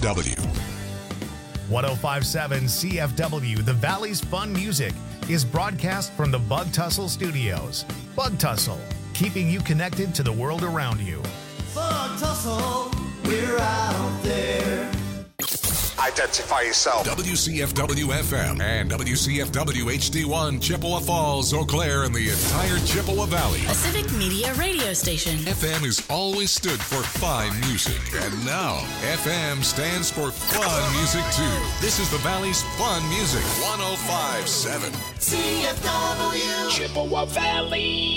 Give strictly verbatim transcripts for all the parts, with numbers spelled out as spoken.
W. one oh five point seven C F W, the Valley's Fun Music, is broadcast from the Bug Tussle Studios. Bug Tussle, keeping you connected to the world around you. Bug Tussle, we're out there. Identify yourself. W C F W F M and W C F W H D one, Chippewa Falls, Eau Claire, and the entire Chippewa Valley. A civic media radio station. F M has always stood for fine music, and now F M stands for fun music too. This is the Valley's Fun Music, one oh five point seven C F W Chippewa Valley.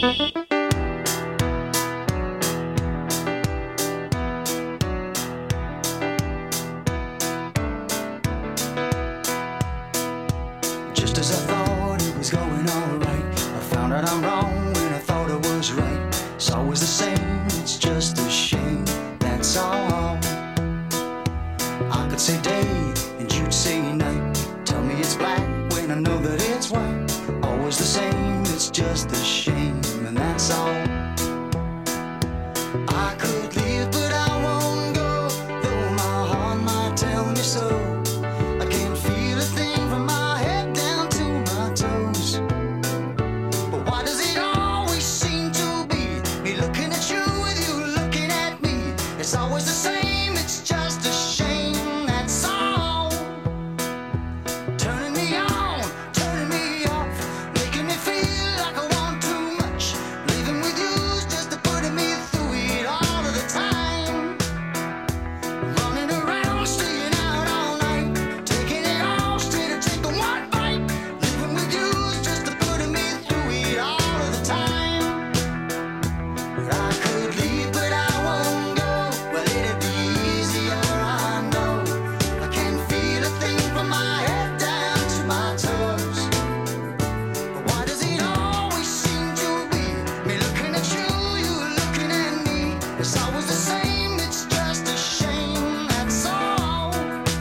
As I thought it was going alright, I found out I'm wrong when I thought I was right. It's always the same, it's just a shame, that's all. I could say day and you'd say night. Tell me it's black when I know that it's white. Always the same, it's just a shame, and that's all. I could leave but I won't go, though my heart might tell me so. I can't feel a thing from my head down to my toes. But why does it always seem to be me looking at you with you looking at me? It's always the same, it's just a shame, that's all. Turning me on, turning me off, making me feel like I want too much. Leaving with you's just to putting me through it all of the time. Running around, staying out all night, taking it all straight or taking one bite. Living with you's just to putting me through it all of the time. But I could leave, but I won't go. Well, it'd be easier, I know. I can't feel a thing from my head down to my toes. But why does it always seem to be me looking at you, you looking at me? It's always the same, it's just a shame, that's all.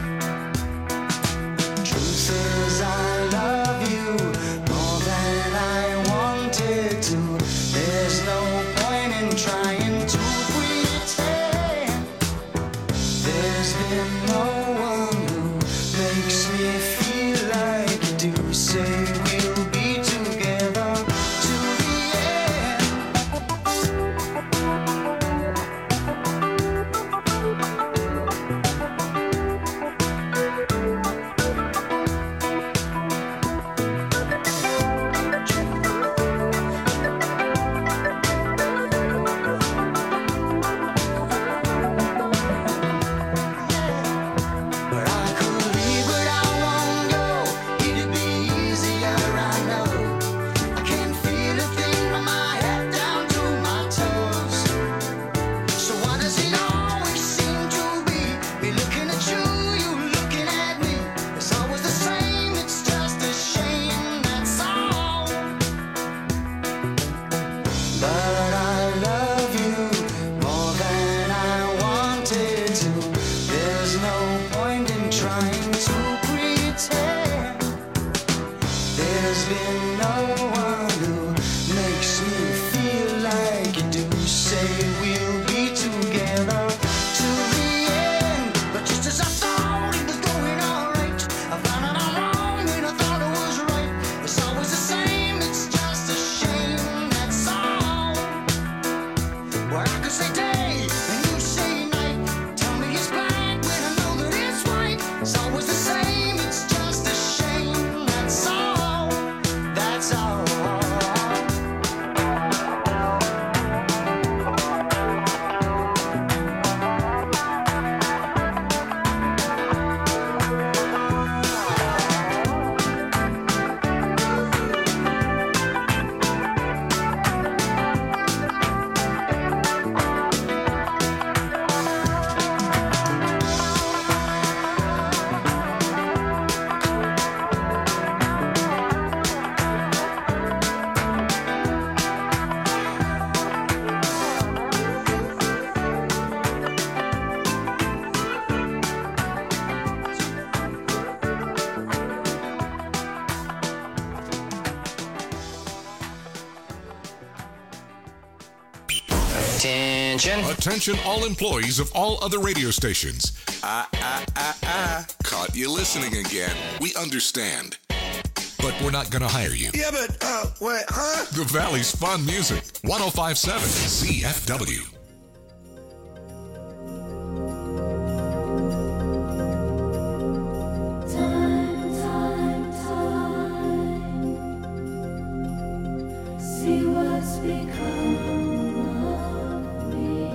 Truth is I love you more than I wanted to. There's no point in trying to pretend. There's been no one who makes me feel like you do. Say we'll be together to the end. But I could leave, but I won't go. It'd be easier, I know. I can't feel a thing from my head down to my toes. So why does it always seem to be me looking at you, you looking at me? It's always the same, it's just a shame, that's all. But I love you more than I wanted to. There's no point in trying to pretend. There's been no one who makes me feel like you do. Say we'll be together to the end. But just as I thought it was going alright, I found out I'm wrong when I thought I was right. It's always the same, it's just a shame, that's all. Well, I could say day and you say night. Tell me it's black when I know that it's white. It's always the same, it's just a shame, that's all. That's all. Attention. Attention all employees of all other radio stations. Ah, ah, ah, ah. Caught you listening again. We understand. But we're not going to hire you. Yeah, but, uh, what, huh? The Valley's Fun Music. one oh five point seven C F W. Time, time, time. See what's become of me.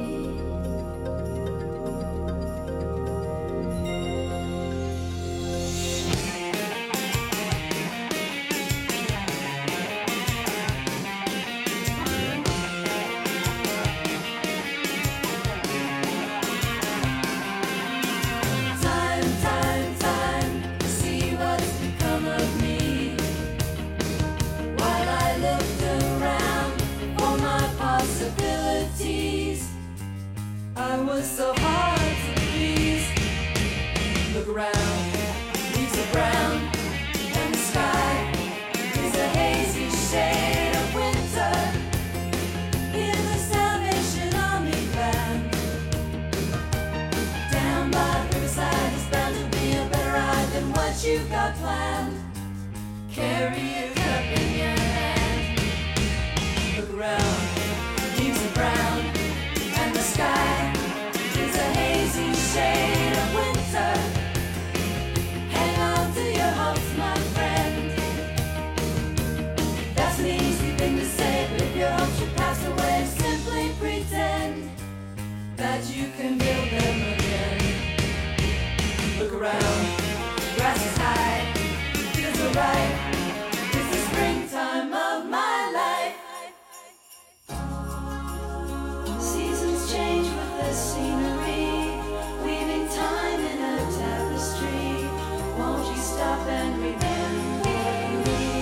So hard to please. Look around, leaves are brown, and the sky is a hazy shade of winter. Hear the Salvation Army band. Down by the riverside is bound to be a better ride than what you've got planned. Carry your cup in your hand. Look around, leaves are brown, and the sky is a hazy shade of winter. Hang on to your hopes, my friend. That's an easy thing to say, but if your hopes should pass away, simply pretend that you can build them again. Look around, grass is high, fields are ripe. It's the springtime of my life. Seasons change with the scenery, weaving time in a tapestry. Won't you stop and remember me?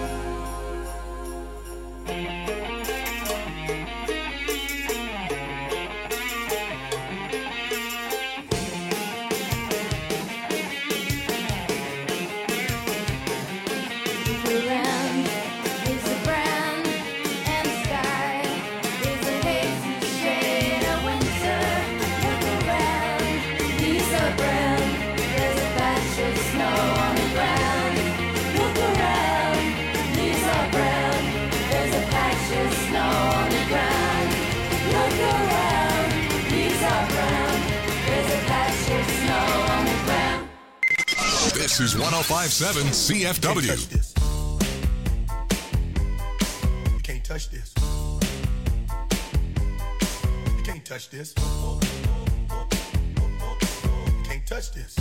The land is a brand, and the sky is a hazy shade of winter. Look around, leaves are brown, there's a patch of snow on the ground. Look around, leaves are brown, there's a patch of snow on the ground. Look around, leaves are brown, there's a patch of snow on the ground. This is one oh five point seven C F W. You can't touch this. You can't touch this. You can't touch this.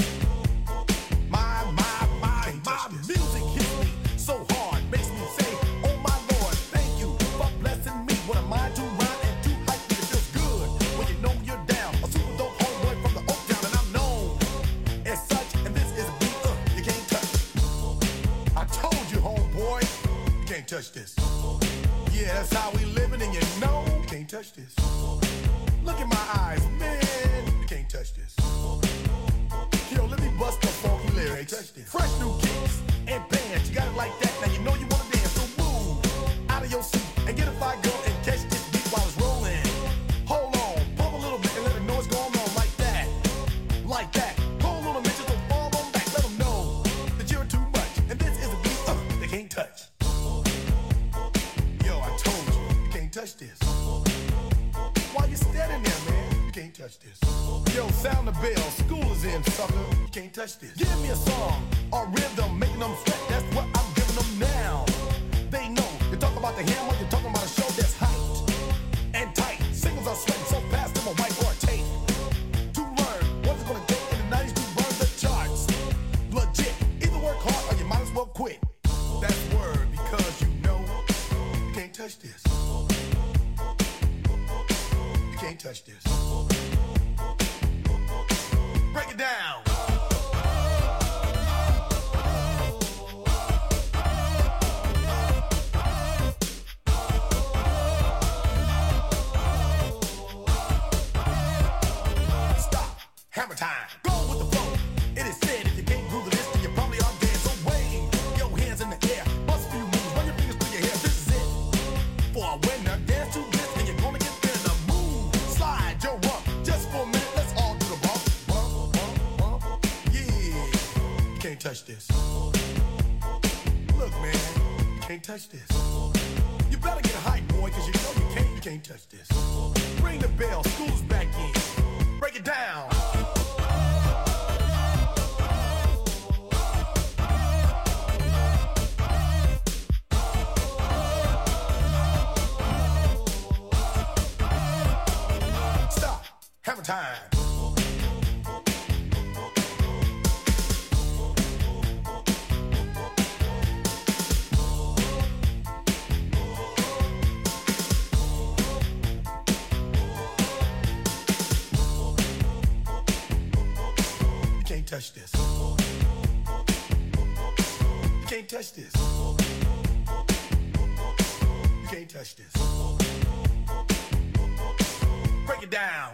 My, my, my, my music hits me so hard, makes me say, oh my Lord, thank you for blessing me. What am I to rhyme and to hype me? It feels good when you know you're down. A super dope homeboy from the Oak Town, and I'm known as such. And this is a beat uh, you can't touch. I told you, homeboy, you can't touch this. Yeah, that's how we living, and you know you can't touch this. Look in my eyes, man, you can't touch this. Yo, let me bust the funky lyrics. Fresh new kicks and bands, you got it like that. Now you know you wanna dance, so move out of your seat and get a fire girl and catch this beat while it's rolling. Hold on, pump a little bit and let them know what's going on like that, like that. Hold on a minute, just fall on back, let them know that you're too much. And this is a beat uh, they can't touch. Yo, I told you, you can't touch this. Why you standing there, man? You can't touch this. Yo, sound the bell, school is in, sucker. You can't touch this. Give me a song or rhythm, making them sweat. That's what I'm giving them now. They know. You talk about the hammer, you're talking about a show that's hyped and tight. Singles are sweating so fast, them a white or a tape. To learn what it's gonna take in the nineties to burn the charts. Legit. Either work hard or you might as well quit. That's word because you know you can't touch this. You can't touch this. Break it down. touch this. Look, man, you can't touch this. You better get a hype, boy, cause you know you can't, you can't touch this. Ring the bell, school's back in. Break it down. Stop. Hammer time. Touch this. You can't touch this. You can't touch this. Break it down.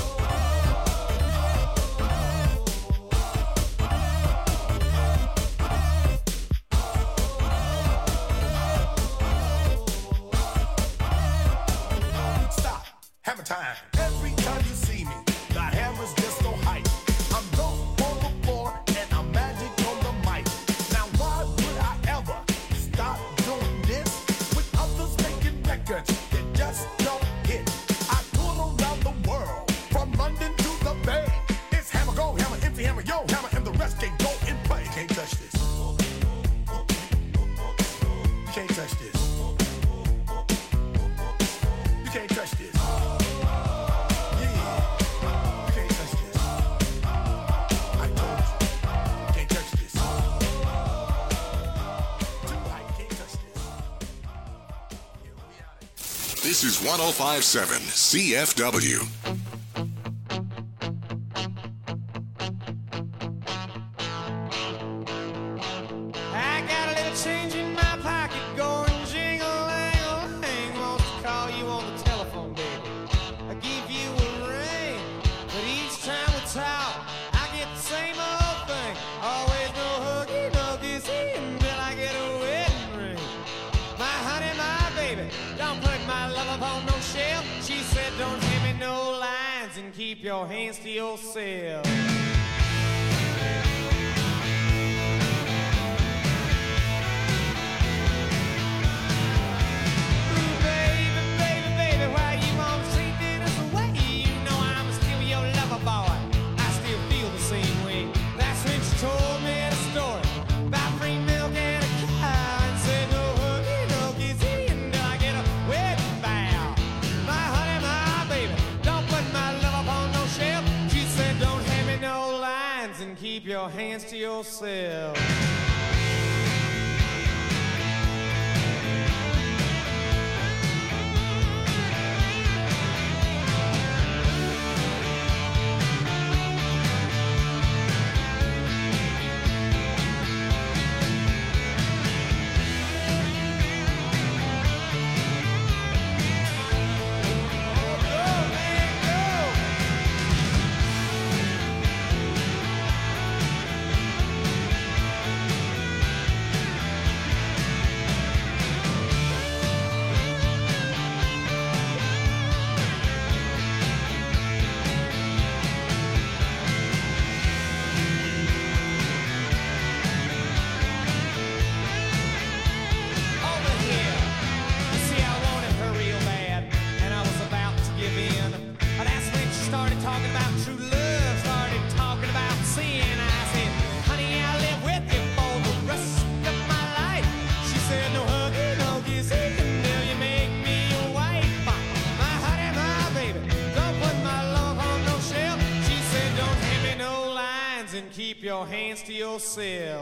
Stop. Hammer time. Every time you see me, the hammer's just so hype. I'm dope. And I'm magic on the mic. Now why would I ever stop doing this with others making records that just don't hit? I tour around the world, from London to the Bay. It's hammer go, hammer empty, hammer yo, hammer, and the rest can go and play. You can't touch this. You can't touch this. You can't touch this. This is one oh five point seven C F W. I got a little change in my pocket going jingle-lang-a-lang. Want to call you on the telephone, baby. I give you a ring, but each time we talk, I get the same old thing. Always no huggy, no kissy until I get a wedding ring. My honey, my baby, don't put my love up on no shelf. She said don't hand me no lines and keep your hands to yourself. Ooh, baby, baby, baby, why you wanna treat me this way? You know I'm still your lover boy. I still feel the same way. That's when she told me the story about free milk and a cow and said no huggy, no kissy until I get a wedding vow. My honey, my baby, don't put my love up on no shelf. She said don't hand me no lines and keep your hands to yourself. Keep your hands to yourself.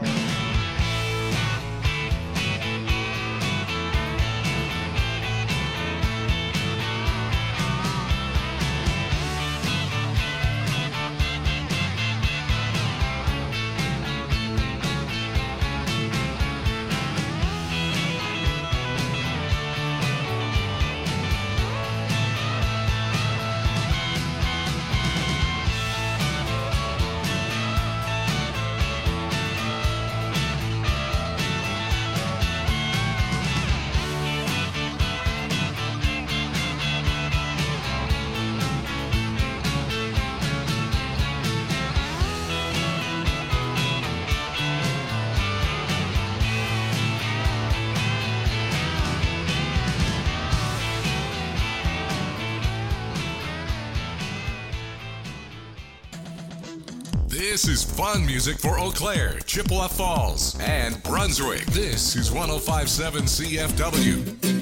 This is fun music for Eau Claire, Chippewa Falls, and Brunswick. This is one oh five point seven C F W.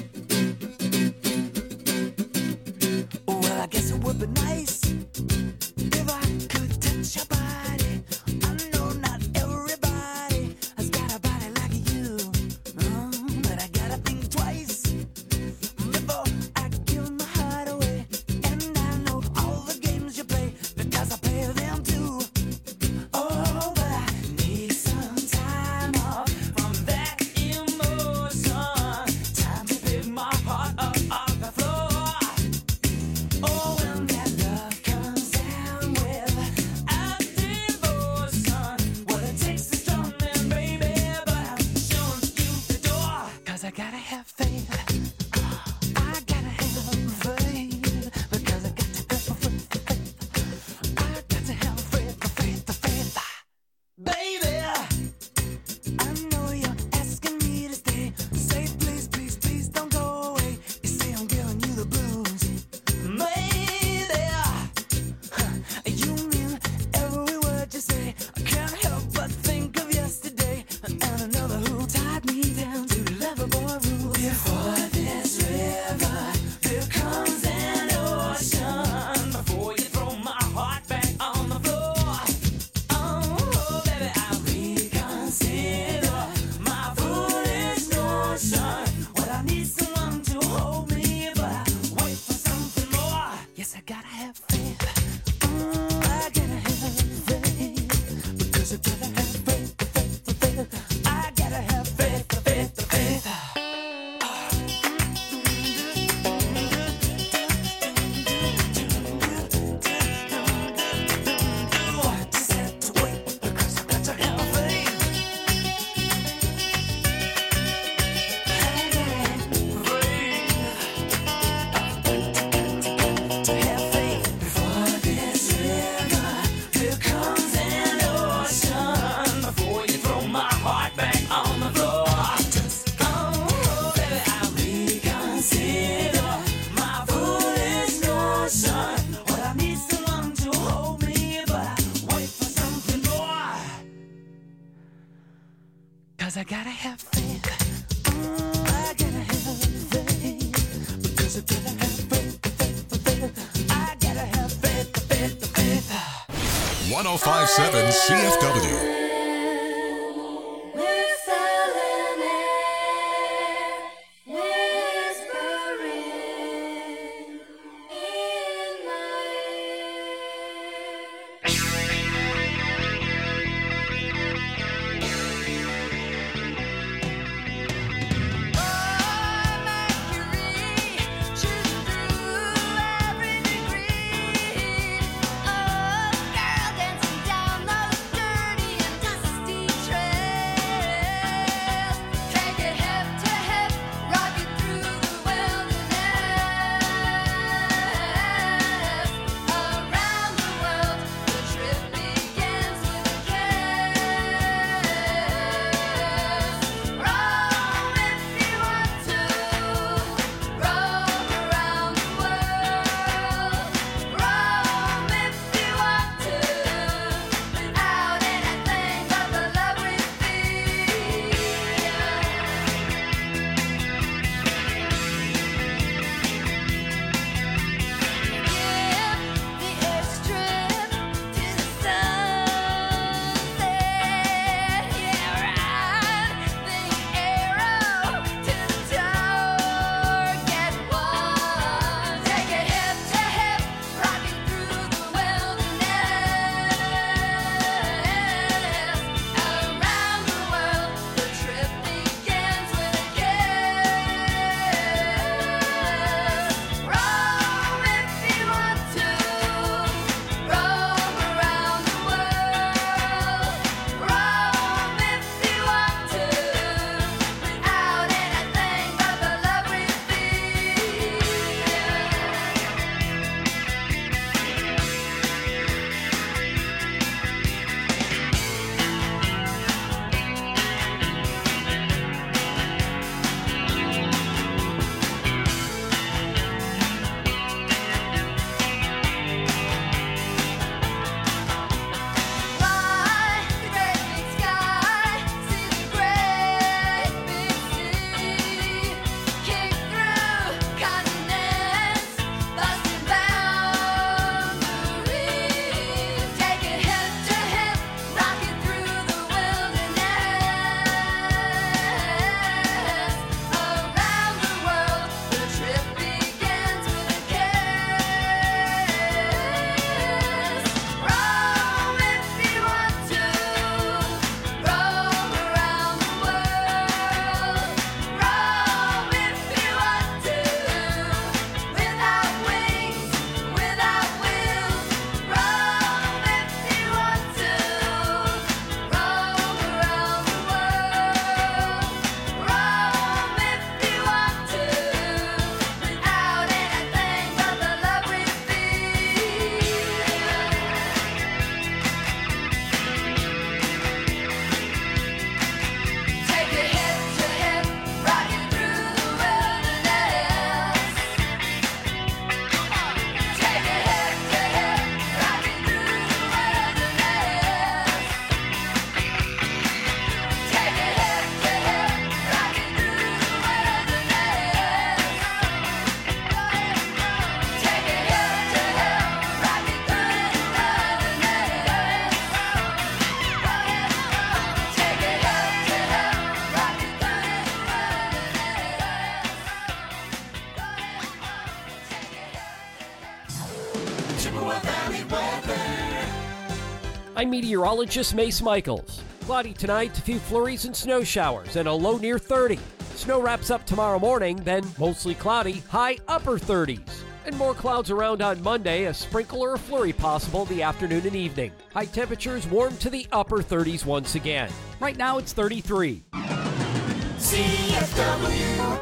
Well, I guess it would be nice if I could touch your body. I know not everybody has got a body like you, mm, but I gotta think twice before I give my heart away. And I know all the games you play because I play them too. Oh, but I need some time off from that emotion. Time to pick my heart up off the floor. Oh, when that love comes down with a devotion, well, it takes a strong man, baby, but I'm showing you the door. 'Cause I gotta have faith. I gotta have faith. Because I got to have faith. I got to have faith, faith, faith. Baby, I know you're asking me to stay. Say please, please, please don't go away. You say I'm giving you the blues. Maybe you mean every word you say. I can't help but think of yesterday and another who tied me down to lovable rules. Before this river, there comes an ocean. Before you throw my heart back on the floor. Oh, baby, I reconsider my foolish notion. Well, I need someone to hold me, but I wait for something more. Yes, I gotta have faith. Mm, I gotta have faith. Because I gotta have faith, faith, faith. I gotta have faith, faith, faith. Just have to wait because I got to have faith. To have faith before this river, here comes an ocean. Before you throw my heart back on the floor. Oh, baby, I reconsider my foolish notion. Well, I need someone to hold me, but I wait for something more. 'Cause I gotta have faith. Mm, I gotta have faith. Because I gotta have faith, faith, faith. I gotta have faith, faith, faith. one oh five point seven C F W. Whistling air, whispering in my ear. Oh, girl dancing down those dirty and I'm meteorologist Mace Michaels. Cloudy tonight, a few flurries and snow showers, and a low near thirty. Snow wraps up tomorrow morning, then mostly cloudy, high upper thirties. And more clouds around on Monday, a sprinkle or a flurry possible the afternoon and evening. High temperatures warm to the upper thirties once again. Right now it's thirty-three. C F W.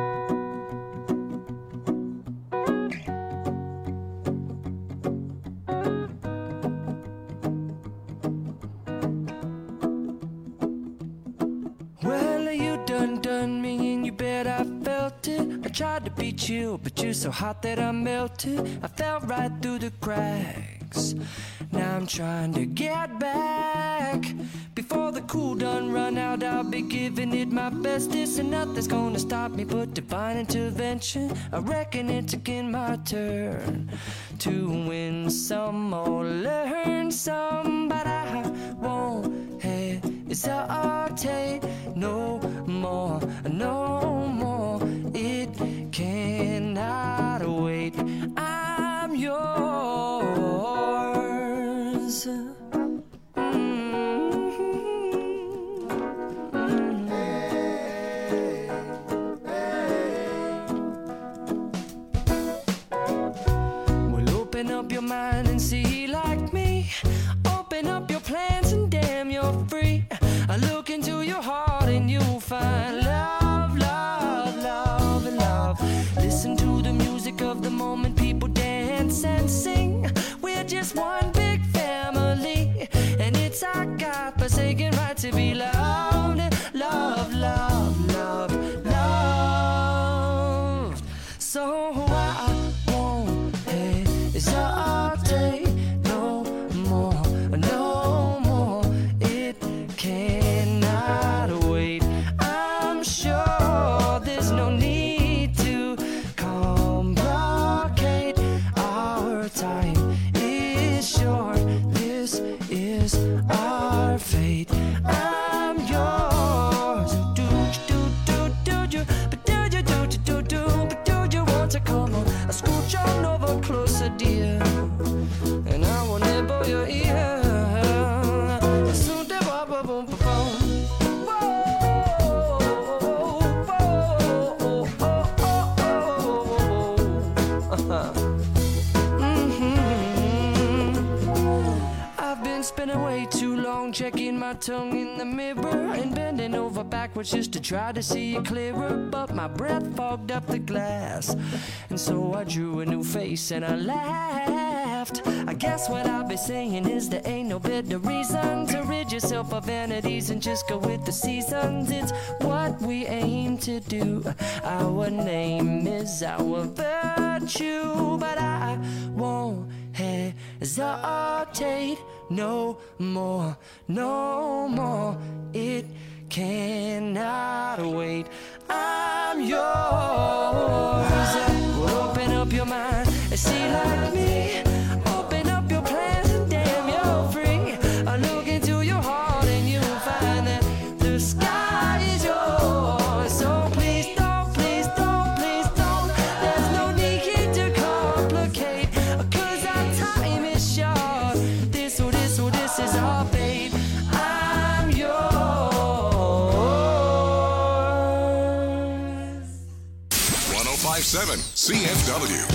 Well, you done done me and you bet I felt it. I tried to beat you, but you're so hot that I melted. I fell right through the cracks. Now I'm trying to get back. Before the cool done run out, I'll be giving it my bestest, and nothing's gonna stop me but divine intervention. I reckon it's again my turn to win some or learn some, but I won't hesitate no more, no more. It cannot wait. I'm yours. Open up your mind and see like me. Open up your plans and damn, you're free. I look into your heart and you'll find love, love, love, and love. Listen to the music of the moment, people dance and sing. We're just one big family, and it's our God-forsaken right to be loved, love, love, love, loved. So I won't hesitate no more, no more. It cannot wait. I'm sure there's no need to complicate. Our time is short. This is our fate. I'm yours. Do do do do do, but do you do do do do, but do you want to come on? I scooch on over closer, dear, and I will nibble your ear. Soon the boom boom boom boom. I've been spending way too long checking my tongue in the mirror and bending over backwards just to try to see it clearer, but my breath fogged up the glass, and so I drew a new face and I laughed. I guess what I'll be saying is there ain't no better reason to rid yourself of vanities and just go with the seasons. It's what we aim to do. Our name is our virtue, but I won't hesitate no more, no more. It cannot wait. I'm yours. Open up your mind and see like me. Open up your plans and damn, you're free. I look into your heart and you'll find that the sky is yours. So please don't, please don't, please don't. There's no need to complicate, 'cause our time is short. This or this or this is our fate. I'm yours. one oh five point seven C F W.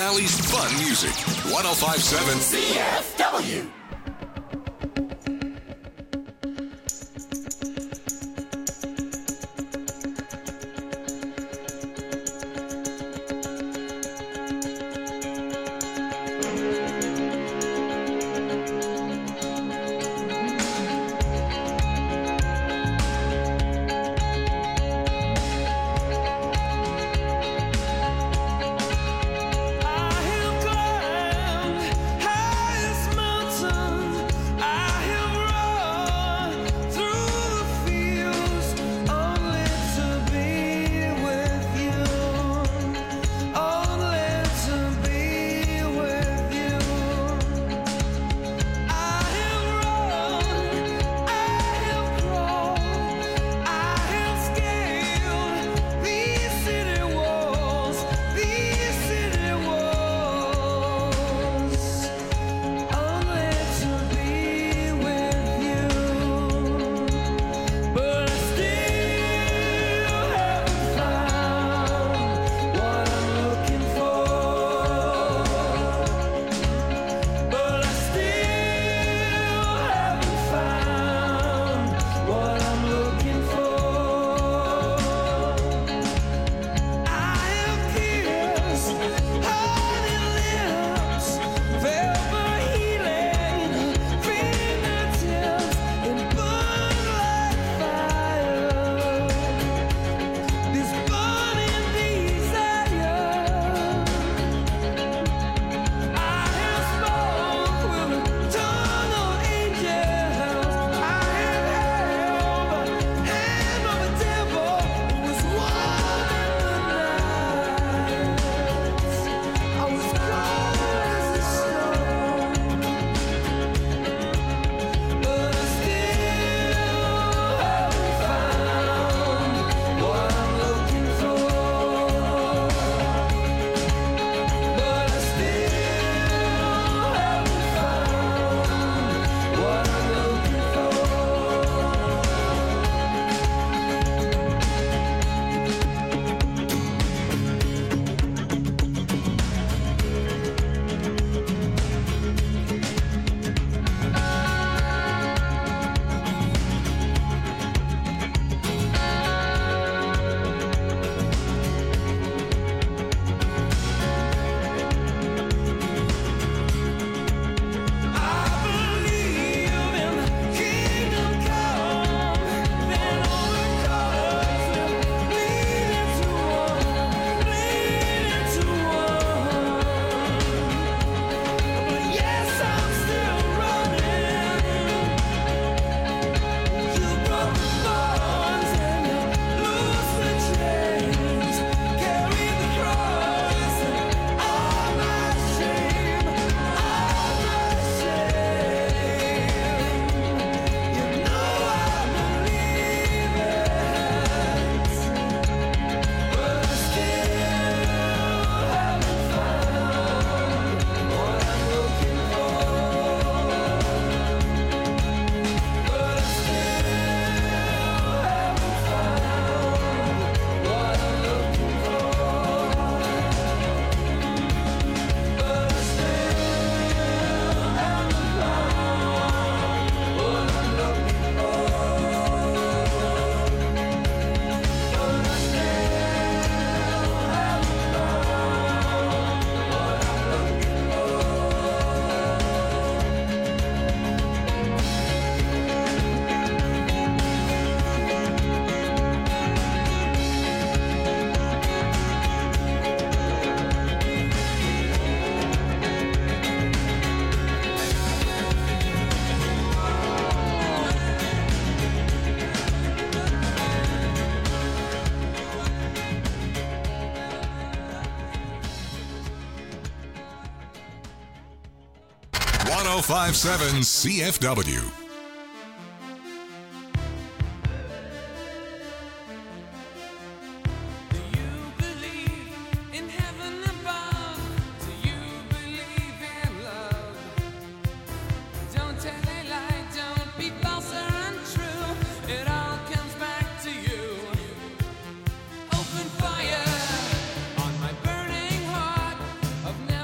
Valley's fun music. one oh five point seven C F W. one oh five point seven C F W. Open fire on my burning heart of never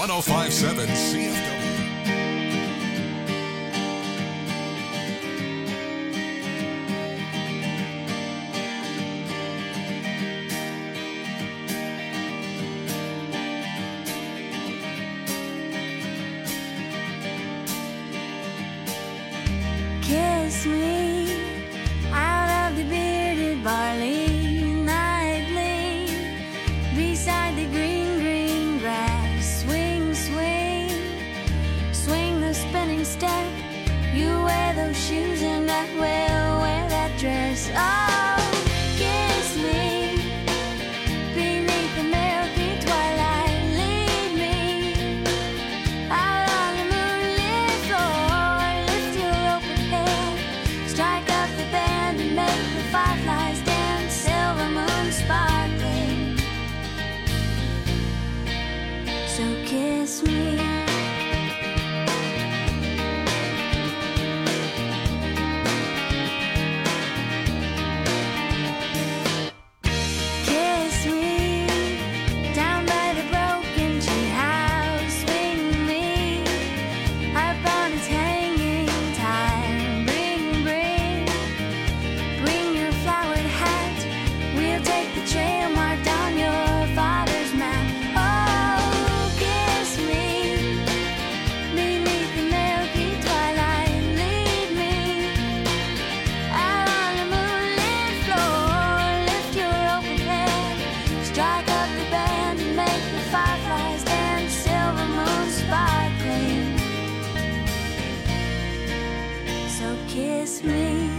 one oh five point seven C F W. Kiss me out of the bearded barley nightly, beside the green, green grass. Swing, swing, swing the spinning step. You wear those shoes and I will wear that dress. Oh, kiss me beneath the milky twilight. Lead me out on the moonlit floor. Lift your open head, strike up the band and make the fireflies dance. Silver moon sparkling, so kiss me. Kiss me down by the broken tree house. Swing me up on its hanging tire. Bring, bring, bring your flowered hat. We'll take the trail marked on your father's map. Oh, kiss me beneath the milky twilight. Lead me out on the moonlit floor. Lift your open head, strike up the band and make the fireflies dance. Silver moon sparkling, so kiss me.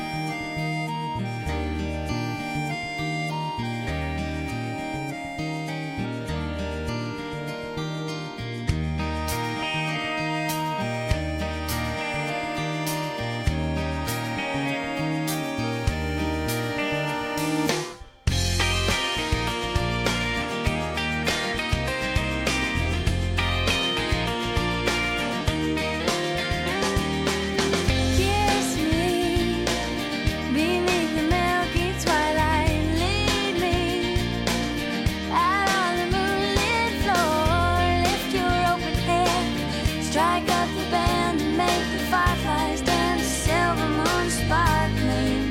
Kiss me beneath the milky twilight. Lead me out on the moonlit floor. Lift your open head, strike up the band and make the fireflies dance. Silver moon sparkling,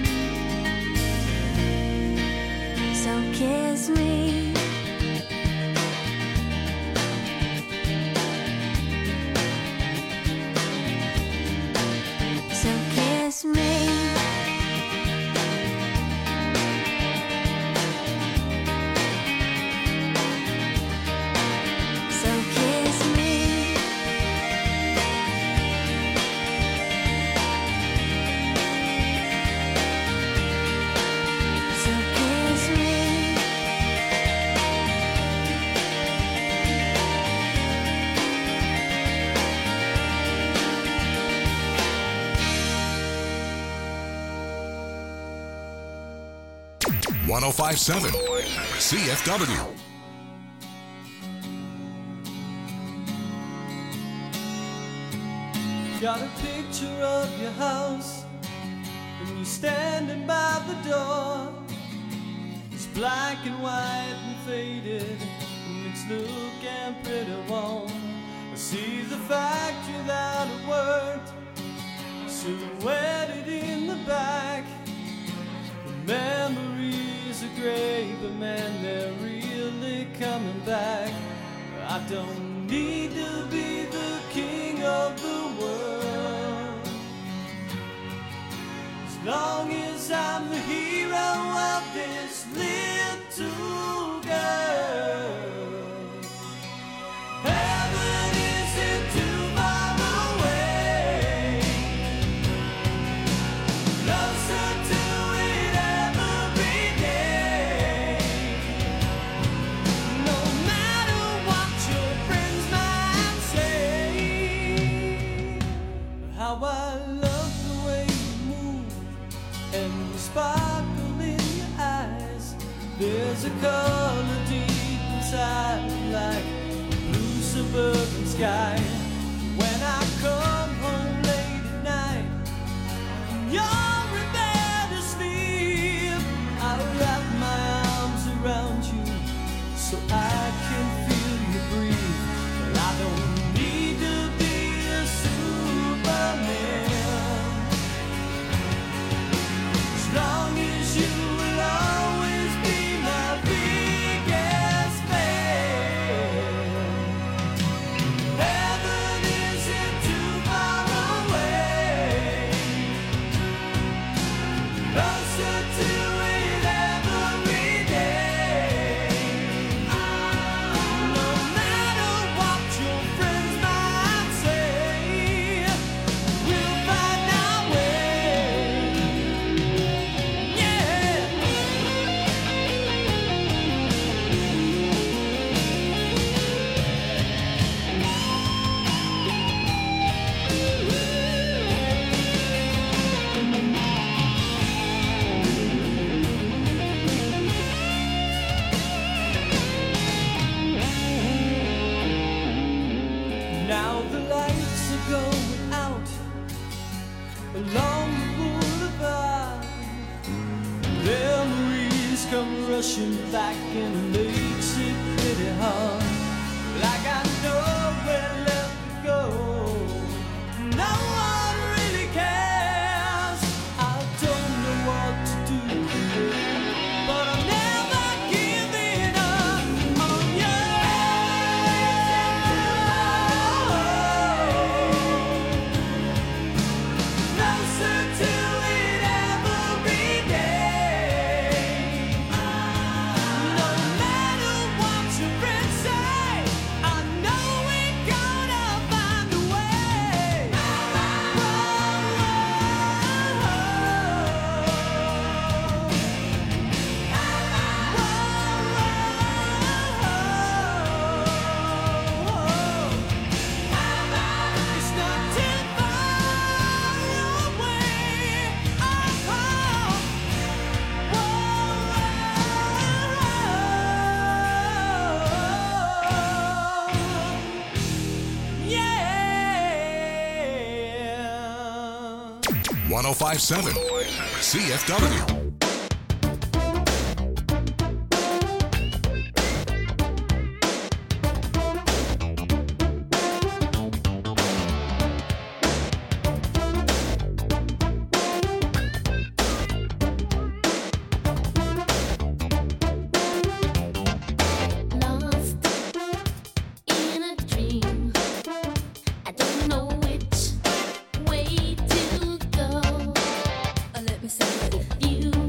so kiss me. So kiss me. So kiss me. So kiss me. one oh five point seven C F W. Got a picture of your house, and you standing by the door. It's black and white and faded, and it's looking pretty warm. I see the factory that I worked, silhouetted in the back. The memories are great, but man, they're really coming back. I don't need to be the king of the world, as long as I'm the hero of this little girl. Heaven isn't too far away, closer to it every day. No matter what your friends might say, how I love the way you move and the sparkle in your eyes. There's a color deep inside, like a blue suburban sky. When I come home late at night, and you're in bed asleep, I wrap my arms around you so I can feel you breathe. Well, I Closer to it every day. No matter what your friends might say, we'll find our way. Yeah. Now the lights are going out along the boulevard. Memories come rushing back and makes it pretty hard. Like I know where left to go. No one really cares. I don't know what to do, but I'm never giving up on you. Closer to it every day. No matter what your friends say, I know we're gonna find a way. It's not too far away. Yeah. one oh five point seven C F W. Lost in a dream. I don't know which way to go. Let me say it. If you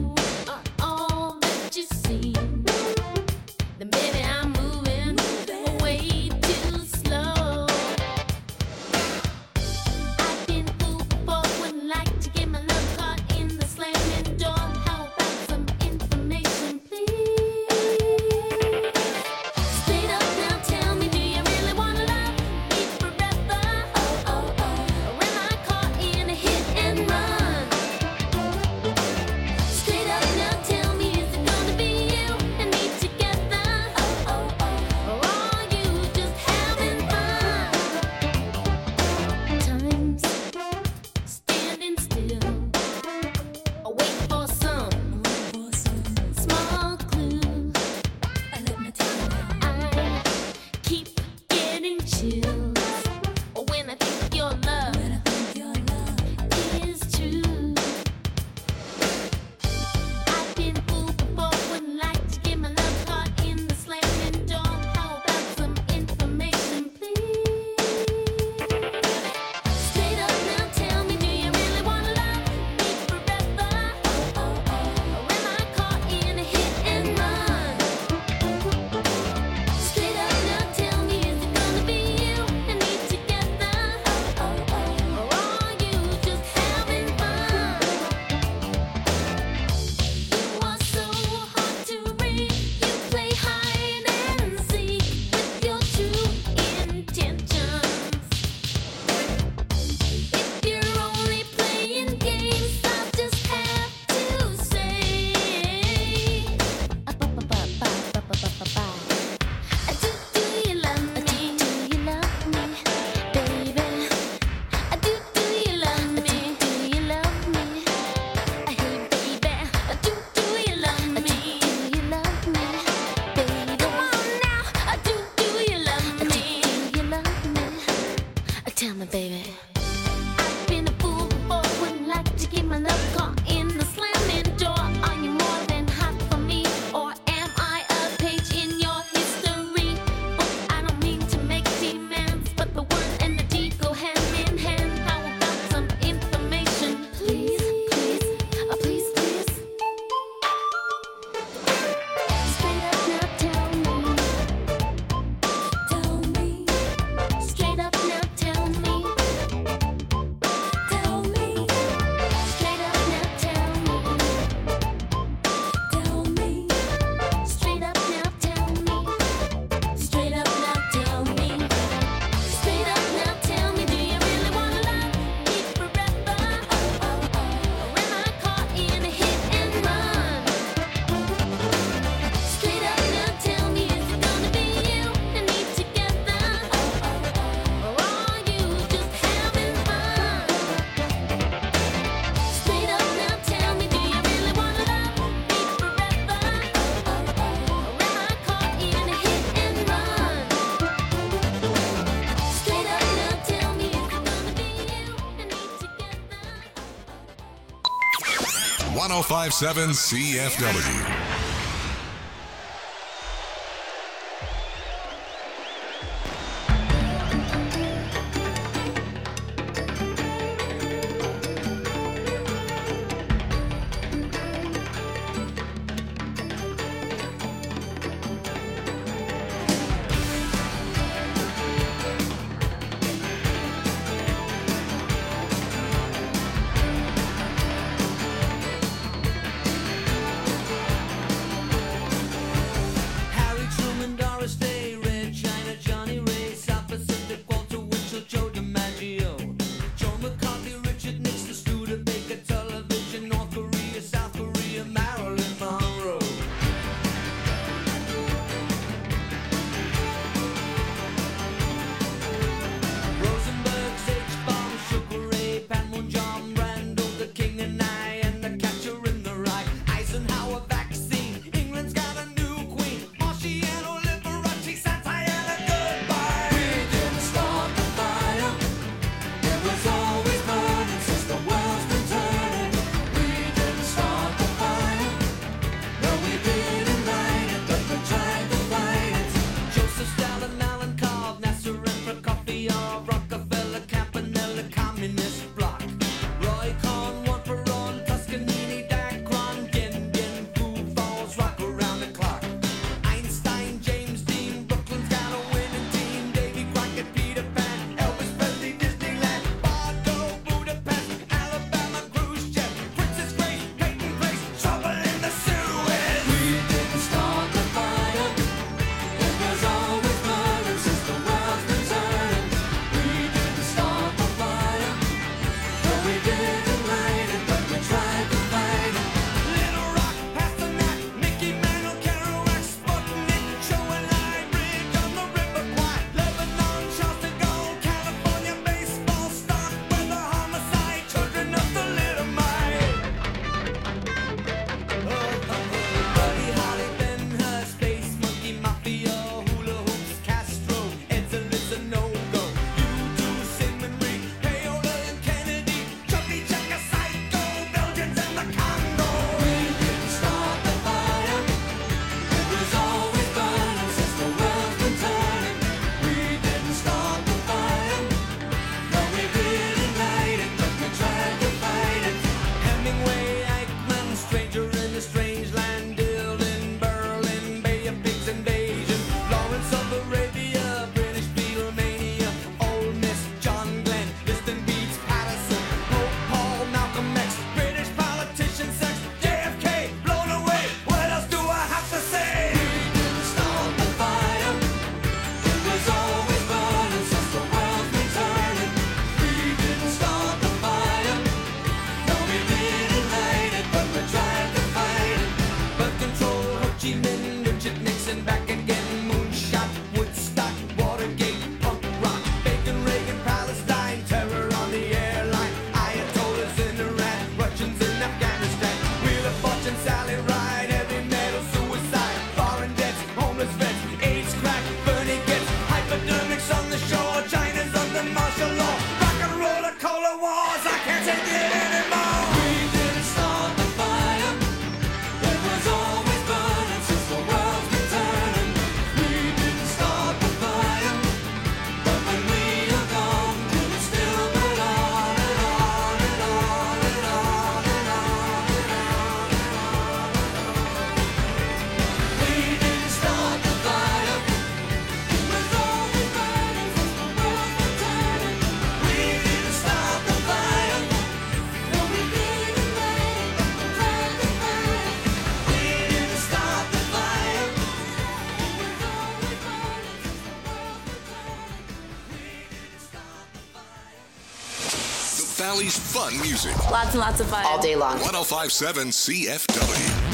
oh five seven C F W. Valley's fun music. Lots and lots of fun. All day long. one oh five point seven C F W.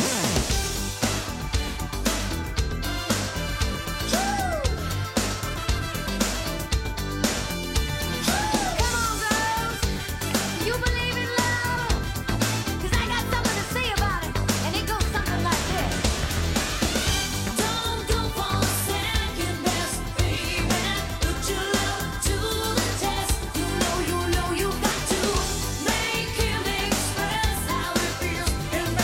In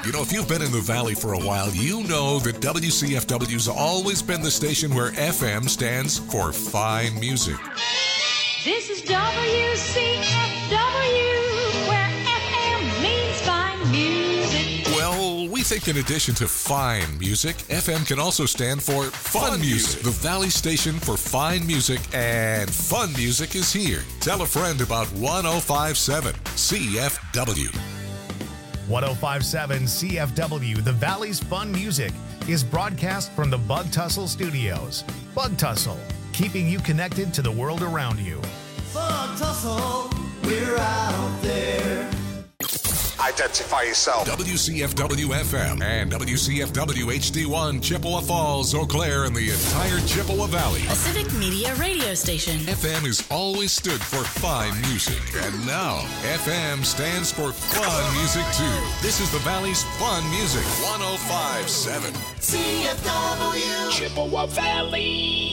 You know, if you've been in the Valley for a while, you know that W C F W's always been the station where F M stands for fine music. This is W C F W, where F M means fine music. Well, we think in addition to fine music, F M can also stand for fun, fun music. music. The Valley station for fine music and fun music is here. Tell a friend about one oh five point seven C F W. one oh five point seven C F W, the Valley's Fun Music, is broadcast from the Bug Tussle Studios. Bug Tussle, keeping you connected to the world around you. Bug Tussle, we're out there. Identify yourself. W C F W F M and W C F W H D one, Chippewa Falls, Eau Claire, and the entire Chippewa Valley. A civic media radio station. F M has always stood for fine music, and now F M stands for fun music too. This is the Valley's Fun Music, one oh five point seven C F W Chippewa Valley.